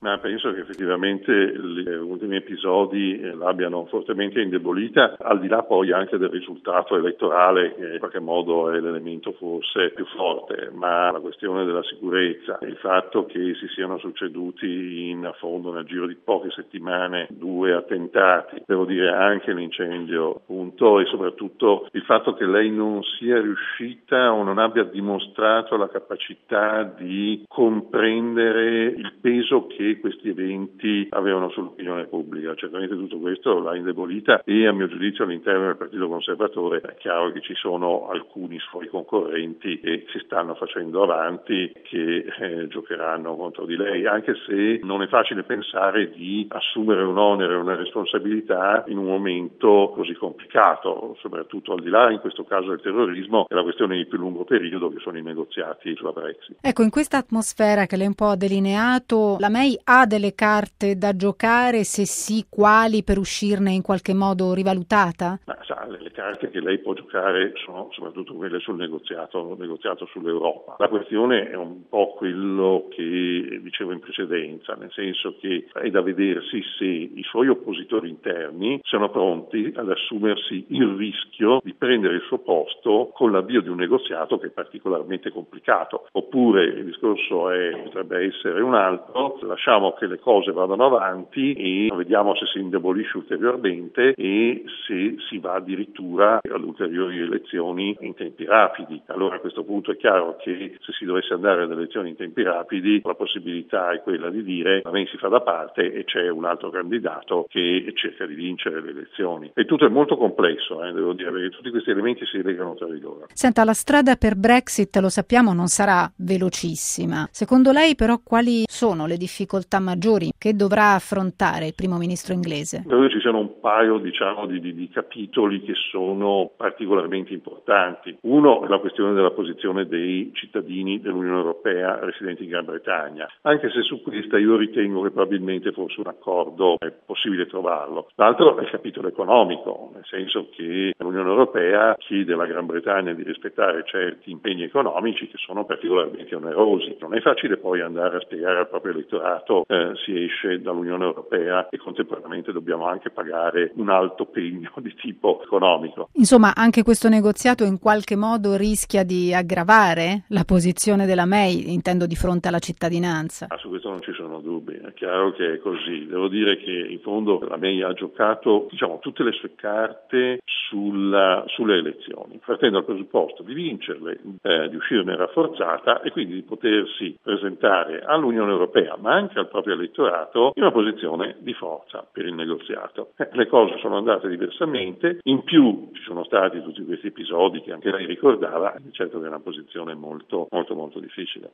Ma penso che effettivamente gli ultimi episodi l'abbiano fortemente indebolita, al di là poi anche del risultato elettorale che in qualche modo è l'elemento forse più forte, ma la questione della sicurezza, il fatto che si siano succeduti in fondo nel giro di poche settimane 2 attentati, devo dire anche l'incendio appunto, e soprattutto il fatto che lei non sia riuscita o non abbia dimostrato la capacità di comprendere il peso che questi eventi avevano sull'opinione pubblica. Certamente tutto questo l'ha indebolita e a mio giudizio all'interno del Partito Conservatore è chiaro che ci sono alcuni suoi concorrenti che si stanno facendo avanti, che giocheranno contro di lei, anche se non è facile pensare di assumere un onere, una responsabilità in un momento così complicato, soprattutto al di là in questo caso del terrorismo e la questione di più lungo periodo che sono i negoziati sulla Brexit. Ecco, in questa atmosfera che lei un po' ha delineato, la May ha delle carte da giocare, se sì, quali, per uscirne in qualche modo rivalutata? Ma sa, le carte che lei può giocare sono soprattutto quelle sul negoziato sull'Europa. La questione è un po' quello che dicevo in precedenza, nel senso che è da vedersi se i suoi oppositori interni sono pronti ad assumersi il rischio di prendere il suo posto con l'avvio di un negoziato che è particolarmente complicato. Oppure il discorso potrebbe essere un altro, lasciamo che le cose vadano avanti e vediamo se si indebolisce ulteriormente e se si va addirittura ad ulteriori elezioni in tempi rapidi. Allora a questo punto è chiaro che se si dovesse andare ad elezioni in tempi rapidi la possibilità è quella di dire la May si fa da parte e c'è un altro candidato che cerca di vincere le elezioni. E tutto è molto complesso, devo dire, perché tutti questi elementi si legano tra di loro. Senta, la strada per Brexit, lo sappiamo, non sarà velocissima. Secondo lei però quali sono le difficoltà maggiori che dovrà affrontare il primo ministro inglese? Credo che ci siano un paio di capitoli che sono particolarmente importanti. Uno è la questione della posizione dei cittadini dell'Unione Europea residenti in Gran Bretagna, anche se su questa io ritengo che probabilmente forse un accordo è possibile trovarlo. L'altro è il capitolo economico, nel senso che l'Unione Europea chiede alla Gran Bretagna di rispettare certi impegni economici che sono particolarmente onerosi. Non è facile poi andare a spiegare al proprio elettorato si esce dall'Unione Europea e contemporaneamente dobbiamo anche pagare un alto pegno di tipo economico. Insomma, anche questo negoziato in qualche modo rischia di aggravare la posizione della May, intendo di fronte alla cittadinanza. Su questo non ci sono dubbi, è chiaro che è così. Devo dire che in fondo la May ha giocato tutte le sue carte sulle elezioni, partendo dal presupposto di vincerle, di uscirne rafforzata e quindi di potersi presentare all'Unione Europea ma anche al proprio elettorato in una posizione di forza per il negoziato. Le cose sono andate diversamente, in più ci sono stati tutti questi episodi che anche lei ricordava, certo che è una posizione molto molto molto difficile.